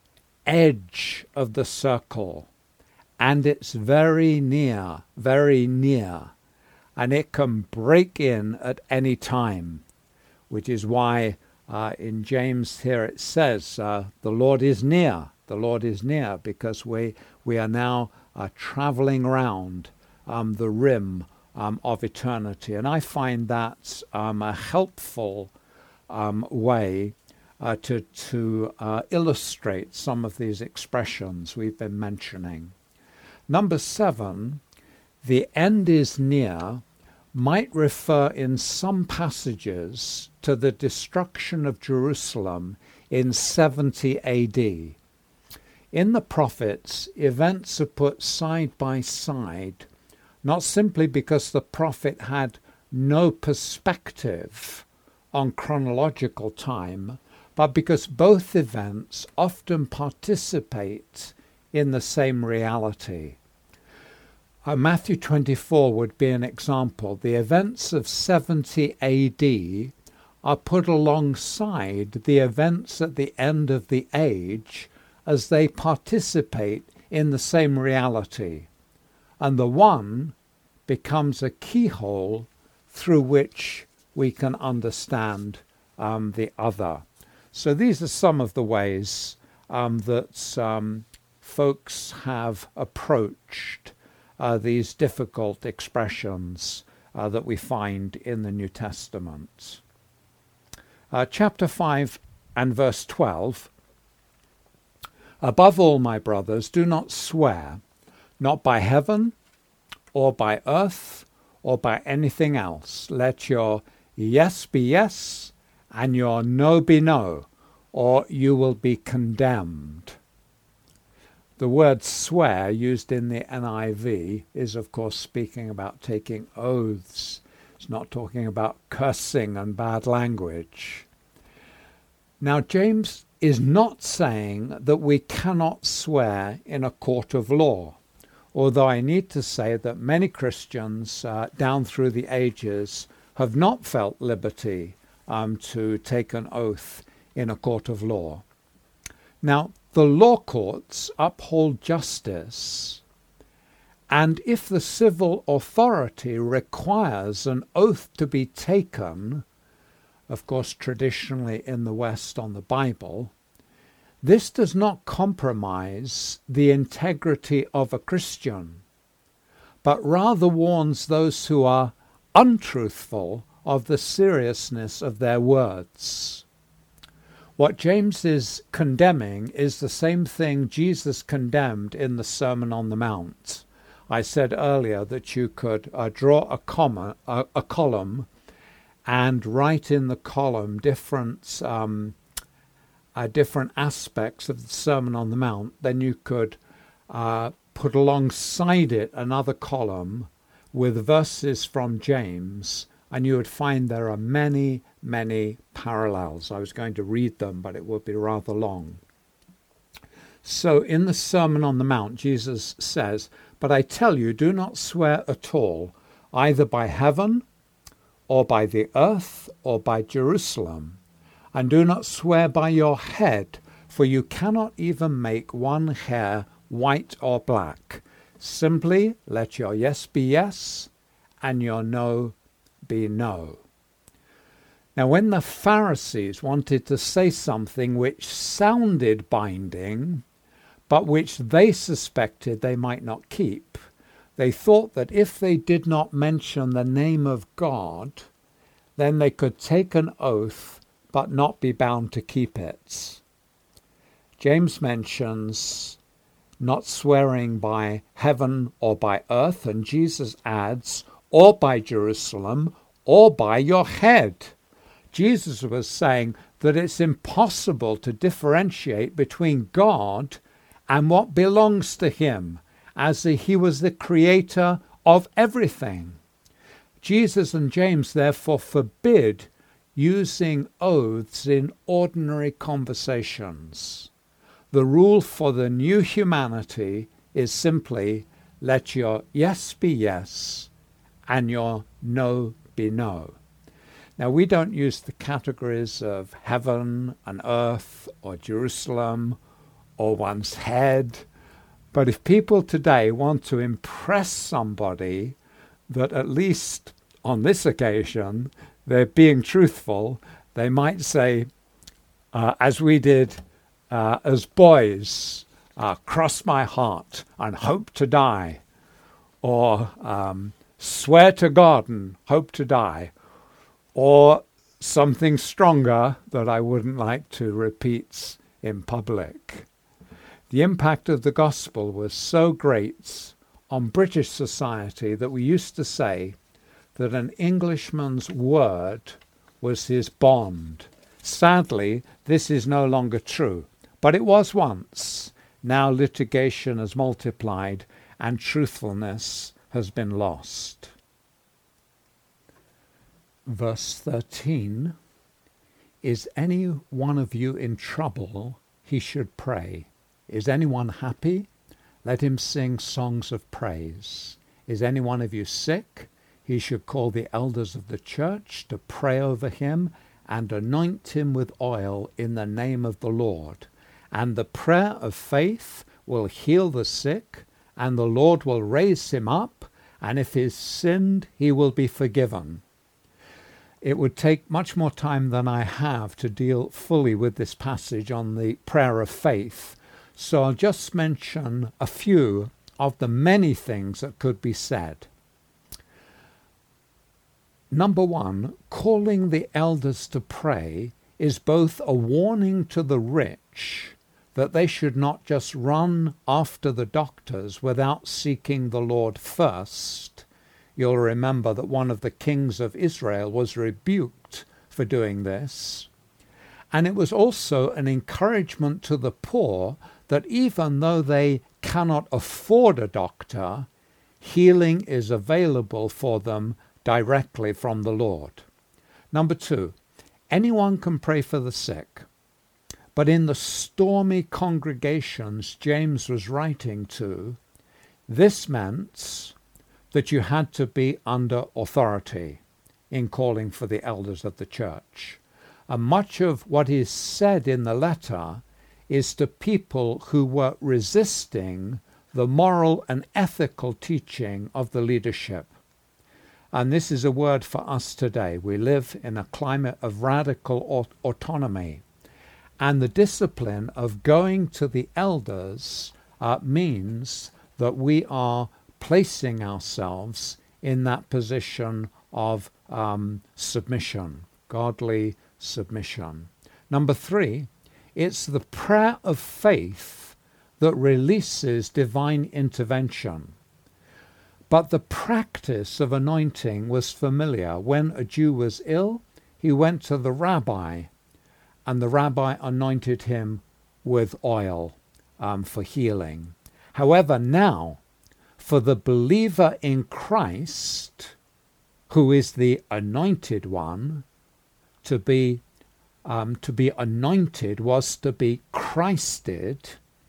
edge of the circle. And it's very near, very near. And it can break in at any time, which is why uh, in James here it says, uh, the Lord is near. The Lord is near, because we, we are now uh, traveling around um, the rim um, of eternity. And I find that um, a helpful um, way uh, to, to uh, illustrate some of these expressions we've been mentioning. Number seven, the end is near, might refer in some passages to the destruction of Jerusalem in seventy A D. In the prophets, events are put side by side, not simply because the prophet had no perspective on chronological time, but because both events often participate in the same reality. Uh, Matthew twenty-four would be an example. The events of seventy A D are put alongside the events at the end of the age as they participate in the same reality. And the one becomes a keyhole through which we can understand um, the other. So these are some of the ways um, that um, folks have approached uh, these difficult expressions uh, that we find in the New Testament. Uh, chapter five and verse twelve. Above all, my brothers, do not swear, not by heaven, or by earth, or by anything else. Let your yes be yes, and your no be no, or you will be condemned. The word swear, used in the N I V, is of course speaking about taking oaths. It's not talking about cursing and bad language. Now, James is not saying that we cannot swear in a court of law, although I need to say that many Christians uh, down through the ages have not felt liberty um, to take an oath in a court of law. Now, the law courts uphold justice, and if the civil authority requires an oath to be taken, of course traditionally in the West on the Bible, this does not compromise the integrity of a Christian, but rather warns those who are untruthful of the seriousness of their words. What James is condemning is the same thing Jesus condemned in the Sermon on the Mount. I said earlier that you could uh, draw a, comma, a, a column and write in the column different um, uh, different aspects of the Sermon on the Mount. Then you could uh, put alongside it another column with verses from James, and you would find there are many, many parallels. I was going to read them, but it would be rather long. So in the Sermon on the Mount, Jesus says, "But I tell you, do not swear at all, either by heaven, or by the earth, or by Jerusalem. And do not swear by your head, for you cannot even make one hair white or black. Simply let your yes be yes, and your no be no." Now, when the Pharisees wanted to say something which sounded binding, but which they suspected they might not keep, They thought that if they did not mention the name of God, then they could take an oath but not be bound to keep it. James mentions not swearing by heaven or by earth, and Jesus adds, or by Jerusalem, or by your head. Jesus was saying that it's impossible to differentiate between God and what belongs to him, as he was the creator of everything. Jesus and James therefore forbid using oaths in ordinary conversations. The rule for the new humanity is simply let your yes be yes and your no be no. Now, we don't use the categories of heaven and earth or Jerusalem or one's head, but if people today want to impress somebody that at least on this occasion they're being truthful, they might say, uh, as we did uh, as boys, uh, cross my heart and hope to die, or um, swear to God and hope to die, or something stronger that I wouldn't like to repeat in public. The impact of the gospel was so great on British society that we used to say that an Englishman's word was his bond. Sadly, this is no longer true, but it was once. Now litigation has multiplied and truthfulness has been lost. Verse thirteen, is any one of you in trouble? He should pray. Is anyone happy? Let him sing songs of praise. Is any one of you sick? He should call the elders of the church to pray over him and anoint him with oil in the name of the Lord. And the prayer of faith will heal the sick, and the Lord will raise him up, and if he has sinned, he will be forgiven. It would take much more time than I have to deal fully with this passage on the prayer of faith, so I'll just mention a few of the many things that could be said. Number one, calling the elders to pray is both a warning to the rich that they should not just run after the doctors without seeking the Lord first. You'll remember that one of the kings of Israel was rebuked for doing this. And it was also an encouragement to the poor that even though they cannot afford a doctor, healing is available for them directly from the Lord. Number two, anyone can pray for the sick. But in the stormy congregations James was writing to, this meant that you had to be under authority in calling for the elders of the church. And much of what is said in the letter is to people who were resisting the moral and ethical teaching of the leadership. And this is a word for us today. We live in a climate of radical autonomy. And the discipline of going to the elders uh, means that we are placing ourselves in that position of um, submission, godly submission. Number three, it's the prayer of faith that releases divine intervention. But the practice of anointing was familiar. When a Jew was ill, he went to the rabbi, and the rabbi anointed him with oil um, for healing. However, now, for the believer in Christ, who is the anointed one, to be um, to be anointed was to be Christed.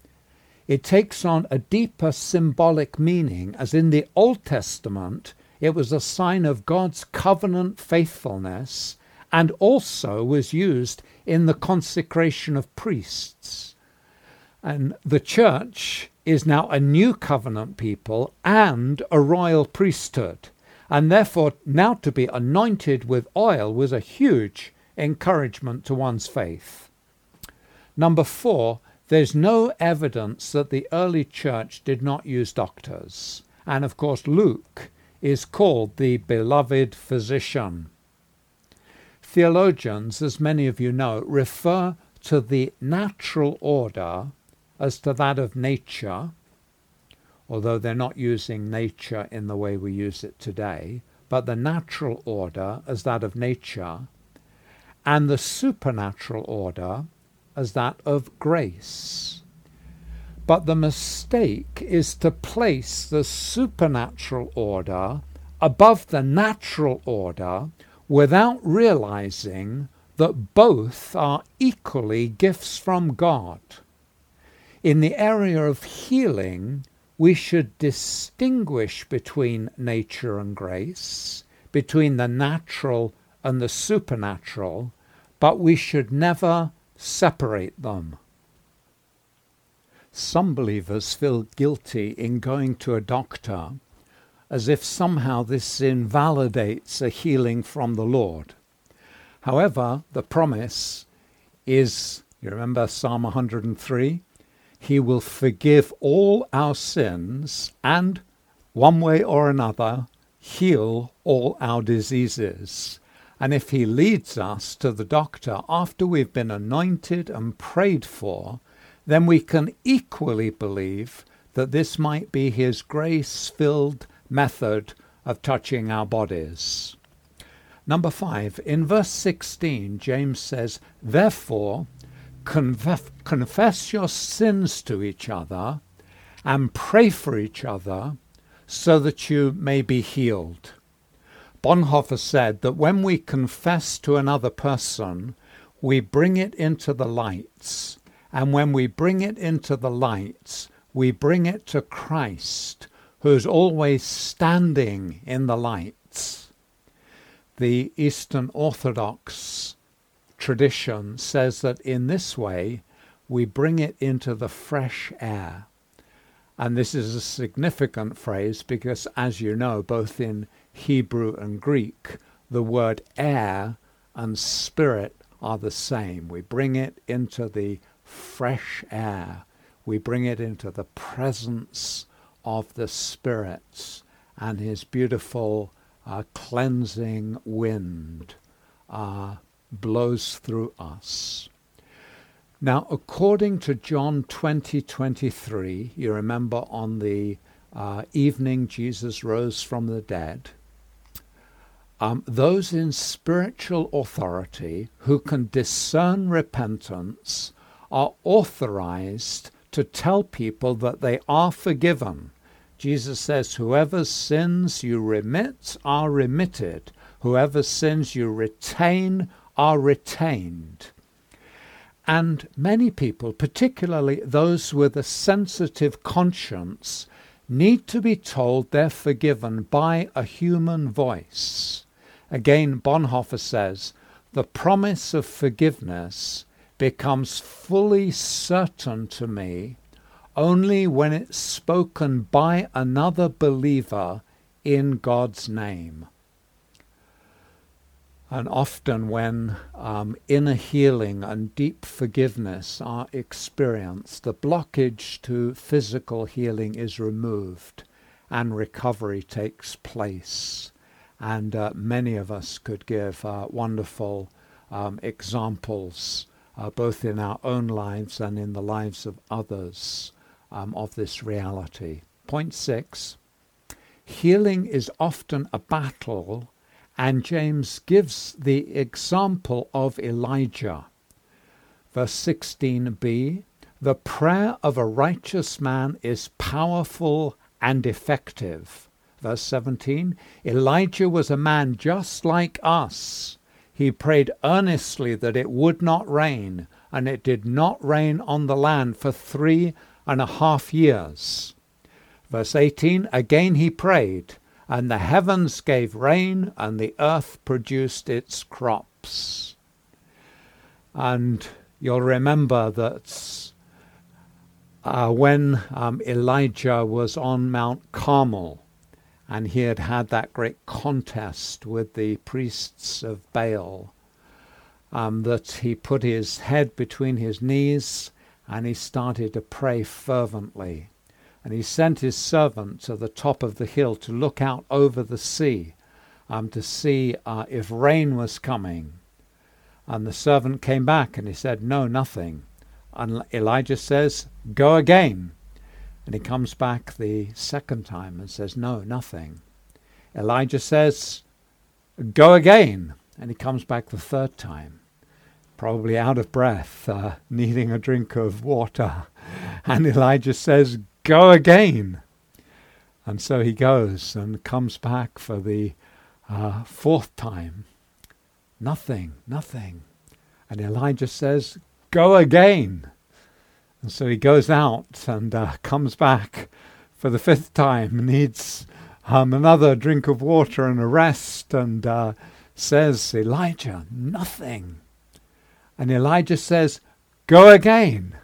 It takes on a deeper symbolic meaning, as in the Old Testament, it was a sign of God's covenant faithfulness, and also was used in the consecration of priests. And the church is now a new covenant people and a royal priesthood. And therefore, now to be anointed with oil was a huge encouragement to one's faith. Number four, there's no evidence that the early church did not use doctors. And of course, Luke is called the beloved physician. Theologians, as many of you know, refer to the natural order as to that of nature, although they're not using nature in the way we use it today, but the natural order as that of nature, and the supernatural order as that of grace. But the mistake is to place the supernatural order above the natural order without realizing that both are equally gifts from God. In the area of healing, we should distinguish between nature and grace, between the natural and the supernatural, but we should never separate them. Some believers feel guilty in going to a doctor as if somehow this invalidates a healing from the Lord. However, the promise is, you remember Psalm one hundred three? He will forgive all our sins and, one way or another, heal all our diseases. And if he leads us to the doctor after we've been anointed and prayed for, then we can equally believe that this might be his grace-filled method of touching our bodies. Number five, in verse sixteen, James says, therefore, conf- confess your sins to each other and pray for each other so that you may be healed. Bonhoeffer said that when we confess to another person, we bring it into the lights. And when we bring it into the lights, we bring it to Christ, who's always standing in the lights. The Eastern Orthodox tradition says that in this way, we bring it into the fresh air. And this is a significant phrase because, as you know, both in Hebrew and Greek, the word air and spirit are the same. We bring it into the fresh air. We bring it into the presence of the Spirit and his beautiful uh, cleansing wind uh, blows through us. Now, according to John twenty twenty-three, you remember on the uh, evening Jesus rose from the dead, um, those in spiritual authority who can discern repentance are authorized to tell people that they are forgiven. Jesus says, whoever's sins you remit are remitted. Whoever's sins you retain are retained. And many people, particularly those with a sensitive conscience, need to be told they're forgiven by a human voice. Again, Bonhoeffer says, the promise of forgiveness becomes fully certain to me only when it's spoken by another believer in God's name. And often when um, inner healing and deep forgiveness are experienced, the blockage to physical healing is removed and recovery takes place. And uh, many of us could give uh, wonderful um, examples Uh, both in our own lives and in the lives of others, um, of this reality. Point six, healing is often a battle, and James gives the example of Elijah. Verse sixteen b, the prayer of a righteous man is powerful and effective. Verse seventeen, Elijah was a man just like us. He prayed earnestly that it would not rain, and it did not rain on the land for three and a half years. Verse eighteen, again he prayed, and the heavens gave rain, and the earth produced its crops. And you'll remember that uh, when um, Elijah was on Mount Carmel, and he had had that great contest with the priests of Baal, um, that he put his head between his knees and he started to pray fervently. And he sent his servant to the top of the hill to look out over the sea, um, to see uh, if rain was coming. And the servant came back and he said, no, nothing. And Elijah says, go again. And he comes back the second time and says, no, nothing. Elijah says, go again. And he comes back the third time, probably out of breath, uh, needing a drink of water. And Elijah says, go again. And so he goes and comes back for the uh, fourth time. Nothing, nothing. And Elijah says, go again. And so he goes out and uh, comes back for the fifth time, needs um, another drink of water and a rest, and uh, says, Elijah, nothing. And Elijah says, go again.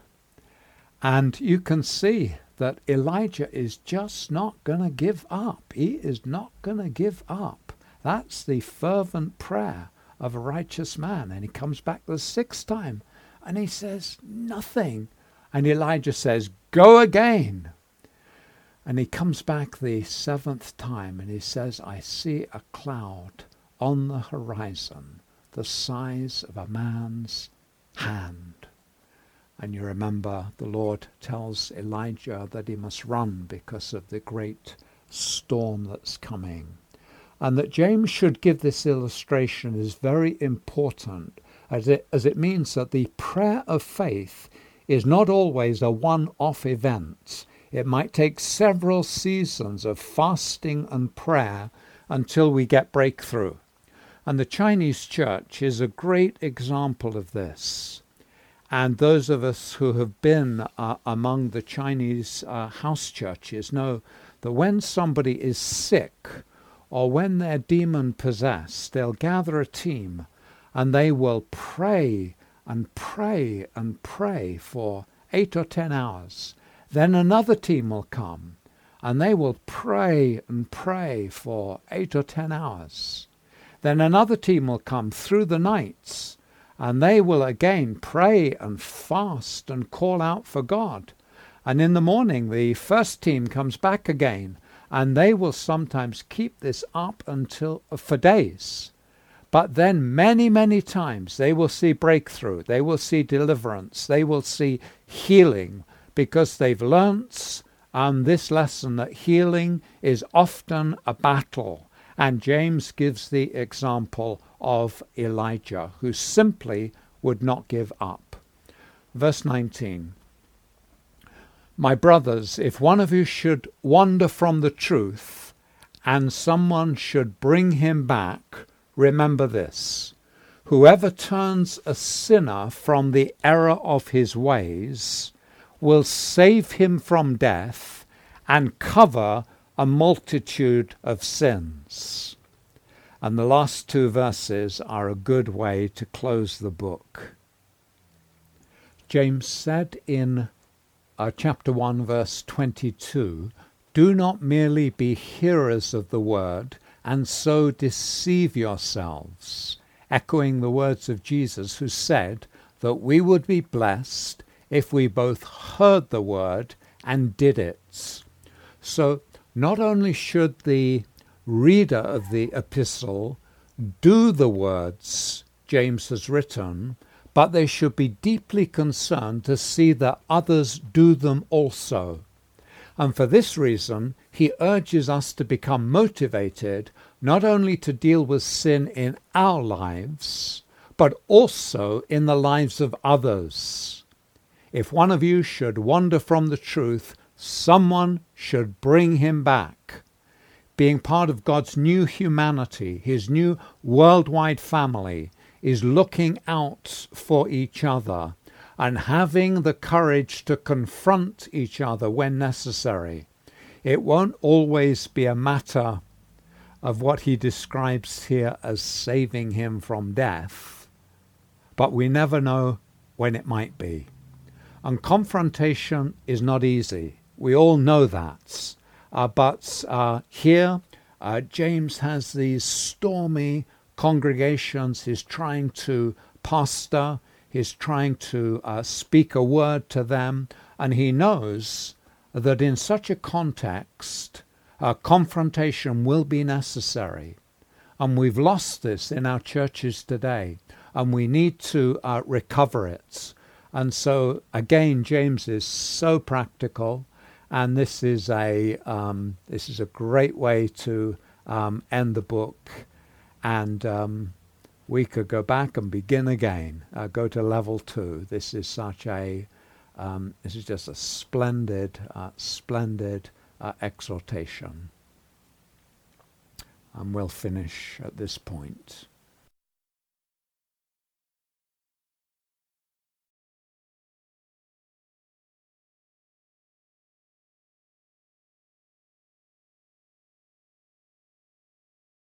And you can see that Elijah is just not going to give up. He is not going to give up. That's the fervent prayer of a righteous man. And he comes back the sixth time and he says, nothing. And Elijah says, go again. And he comes back the seventh time and he says, I see a cloud on the horizon, the size of a man's hand. And you remember the Lord tells Elijah that he must run because of the great storm that's coming. And that James should give this illustration is very important, as it, as it means that the prayer of faith is not always a one-off event. It might take several seasons of fasting and prayer until we get breakthrough. And the Chinese church is a great example of this. And those of us who have been uh, among the Chinese uh, house churches know that when somebody is sick or when they're demon-possessed, they'll gather a team and they will pray and pray and pray for eight or ten hours. Then another team will come and they will pray and pray for eight or ten hours. Then another team will come through the nights and they will again pray and fast and call out for God. And in the morning the first team comes back again and they will sometimes keep this up until for days. But then many, many times they will see breakthrough, they will see deliverance, they will see healing, because they've learnt um, this lesson that healing is often a battle. And James gives the example of Elijah, who simply would not give up. Verse nineteen. My brothers, if one of you should wander from the truth, and someone should bring him back, remember this: whoever turns a sinner from the error of his ways will save him from death and cover a multitude of sins. And the last two verses are a good way to close the book. James said in uh, chapter one, verse twenty-two, do not merely be hearers of the word and so deceive yourselves, echoing the words of Jesus, who said that we would be blessed if we both heard the word and did it. So not only should the reader of the epistle do the words James has written, but they should be deeply concerned to see that others do them also. And for this reason, he urges us to become motivated not only to deal with sin in our lives, but also in the lives of others. If one of you should wander from the truth, someone should bring him back. Being part of God's new humanity, his new worldwide family, is looking out for each other and having the courage to confront each other when necessary. It won't always be a matter of what he describes here as saving him from death, but we never know when it might be. And confrontation is not easy. We all know that. Uh, but uh, here, uh, James has these stormy congregations. He's trying to pastor. He's trying to uh, speak a word to them. And he knows that in such a context, uh, confrontation will be necessary. And we've lost this in our churches today, and we need to uh, recover it. And so, again, James is so practical, and this is a um, this is a great way to um, end the book. And um, we could go back and begin again, uh, go to level two. This is such a um, this is just a splendid, uh, splendid uh, exhortation. And we'll finish at this point.